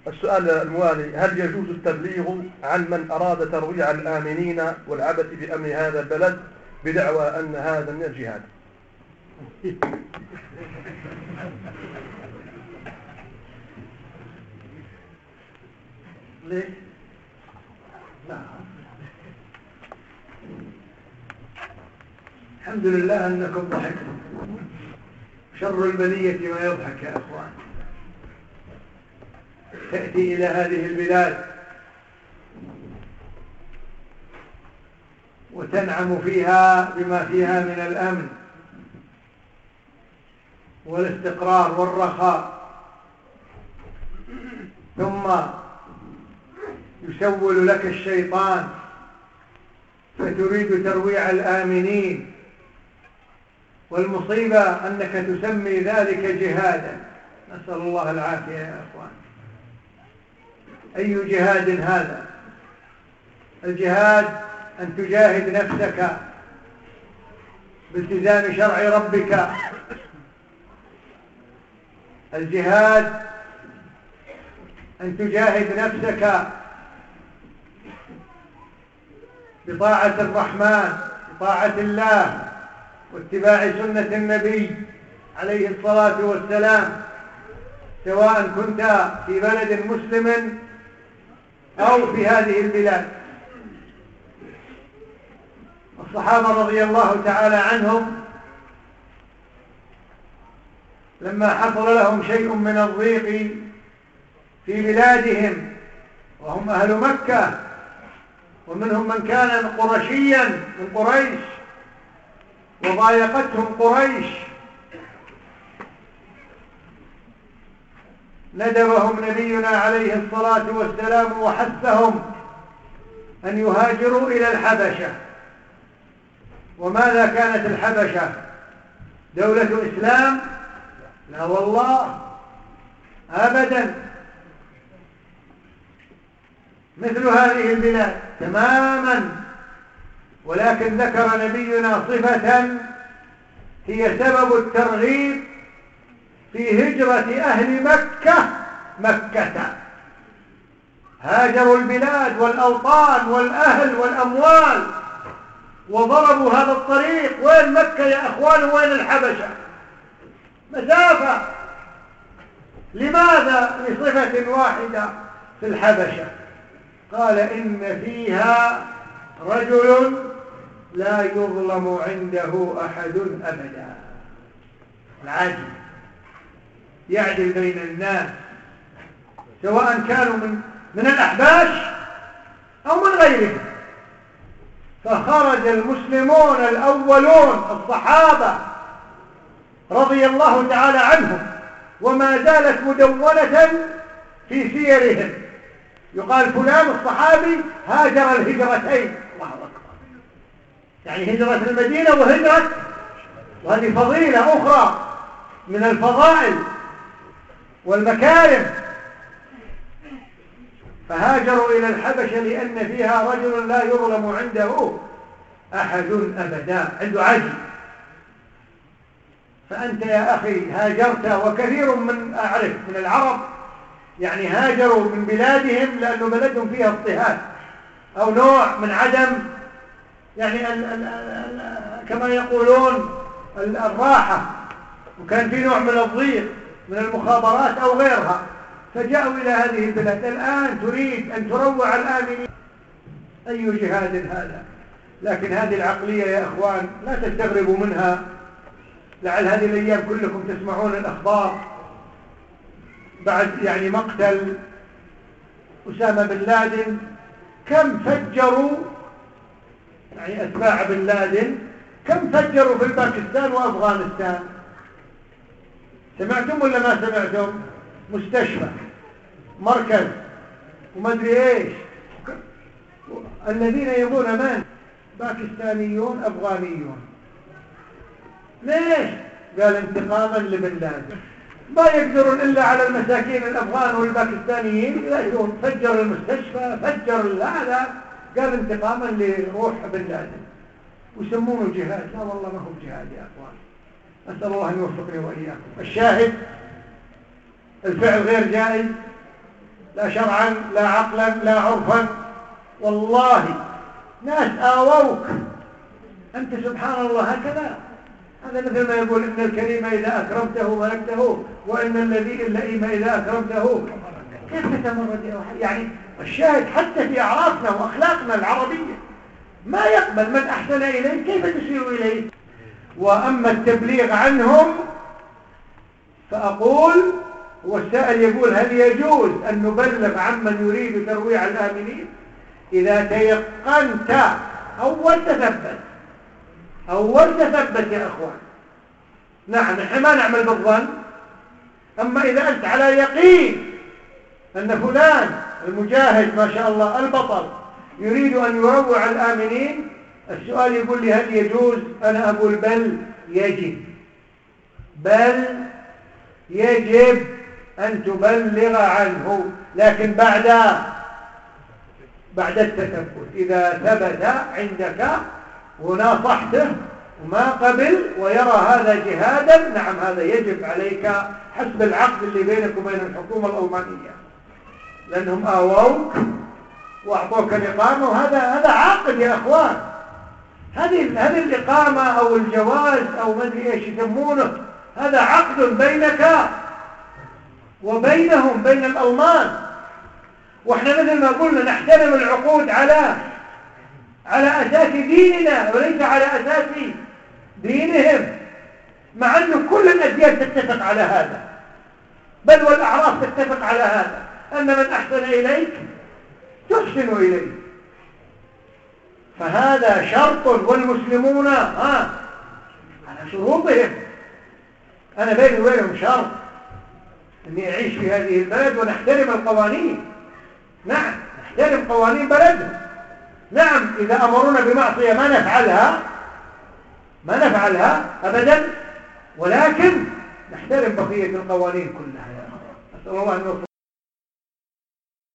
السؤال الموالي: هل يجوز التبليغ عن من أراد ترويع الآمنين والعبث بأمن هذا البلد بدعوى أن هذا من الجهاد؟ ليه؟ لا، الحمد لله أنكم ضحكتم. شر البلية ما يضحك يا أخوان. تأتي إلى هذه البلاد وتنعم فيها بما فيها من الأمن والاستقرار والرخاء، ثم يسول لك الشيطان فتريد ترويع الآمنين، والمصيبة أنك تسمي ذلك جهادا. نسأل الله العافية يا أخوان. أي جهاد هذا؟ الجهاد أن تجاهد نفسك بالتزام شرع ربك. الجهاد أن تجاهد نفسك بطاعة الرحمن، بطاعة الله، واتباع سنة النبي عليه الصلاة والسلام، سواء كنت في بلد مسلم أو في هذه البلاد. الصحابة رضي الله تعالى عنهم لما حصل لهم شيء من الضيق في بلادهم وهم أهل مكة، ومنهم من كان قرشيا من قريش وضايقتهم قريش، ندبهم نبينا عليه الصلاة والسلام وحثهم أن يهاجروا إلى الحبشة. وماذا كانت الحبشة؟ دولة إسلام؟ لا والله أبدا، مثل هذه البلاد تماما. ولكن ذكر نبينا صفة هي سبب الترغيب في هجرة أهل مكة. هاجروا البلاد والأوطان والأهل والأموال وضربوا هذا الطريق. وين مكة يا أخوان؟ وين الحبشة؟ مسافة. لماذا؟ لصفة واحدة في الحبشة. قال: إن فيها رجل لا يظلم عنده أحد أبدا. العدل، يعدل بين الناس سواء كانوا من الأحباش أو من غيرهم. فخرج المسلمون الأولون الصحابة رضي الله تعالى عنهم، وما زالت مدونة في سيرهم. يقال فلان الصحابي هاجر الهجرتين. الله أكبر. يعني هجرة المدينة وهجرة، وهذه فضيلة أخرى من الفضائل والمكارم. فهاجروا إلى الحبشة لأن فيها رجل لا يظلم عنده أحد أبدا، عنده عجل. فأنت يا أخي هاجرت، وكثير من أعرف من العرب يعني هاجروا من بلادهم لأنه بلدهم فيها اضطهاد أو نوع من عدم، يعني كما يقولون الراحة، وكان في نوع من الضيق من المخابرات أو غيرها، فجاءوا إلى هذه البلاد. الآن تريد أن تروع الآمنين. أي جهاد هذا؟ لكن هذه العقلية يا أخوان لا تستغربوا منها. لعل هذه الأيام كلكم تسمعون الأخبار بعد يعني مقتل أسامة بن لادن، كم فجروا يعني أتباع بن لادن، كم فجروا في باكستان وأفغانستان. سمعتم ولا ما سمعتم؟ مستشفى، مركز، وما ادري ايش. الذين يبون من؟ باكستانيون أفغانيون. ليش؟ قال انتقاما لبن لادن. ما يقدرون إلا على المساكين الأفغان والباكستانيين، يأتون فجر المستشفى، فجر هذا، قال انتقاما لروح بن لادن، ويسمونه جهاد. لا والله ما هو جهاد يا أخوان. أسأل الله أن يوفقني وإياكم. الشاهد: الفعل غير جائز، لا شرعا لا عقلا لا عرفا. والله ناس آووك أنت سبحان الله هكذا. هذا مثل ما يقول إن الكريم إذا أكرمته ملكته وإن اللئيم إذا أكرمته كيف تتمرد؟ يعني الشاهد حتى في أعرافنا وأخلاقنا العربية ما يقبل من أحسن إليه كيف تسير إليه. وأما التبليغ عنهم فأقول، والسائل يقول هل يجوز أن نبلغ عمن يريد ترويع الآمنين؟ إذا تيقنت أول تثبت يا أخوان. نعم نحن ما نعمل بالظن، أما إذا أنت على يقين أن فلان المجاهد ما شاء الله البطل يريد أن يروع الآمنين، السؤال يقول لي هل يجوز؟ أنا أقول بل يجب أن تبلغ عنه، لكن بعد التثبت. إذا ثبت عندك وناصحته وما قبل ويرى هذا جهادا، نعم هذا يجب عليك حسب العقد اللي بينك وبين الحكومة الألمانية، لأنهم آووك وأعطوك الإقامة، وهذا عقد يا أخوان. هذه الإقامة أو الجواز أو ما أدري إيش يسمونه، هذا عقد بينك وبينهم بين الألمان. وإحنا مثل ما قلنا نحترم العقود على أساس ديننا وليس على أساس دينهم، مع أن كل الأديان تتفق على هذا، بل والأعراف تتفق على هذا، أن من أحسن إليك تحسن إليه. فهذا شرط، والمسلمون على شروطهم. أنا بيني وبينهم شرط أني أعيش في هذه البلد ونحترم القوانين. نعم نحترم قوانين بلدهم. نعم إذا أمرونا بمعصية ما نفعلها أبدا، ولكن نحترم بقية القوانين كلها يا أخوان. أسأل الله أن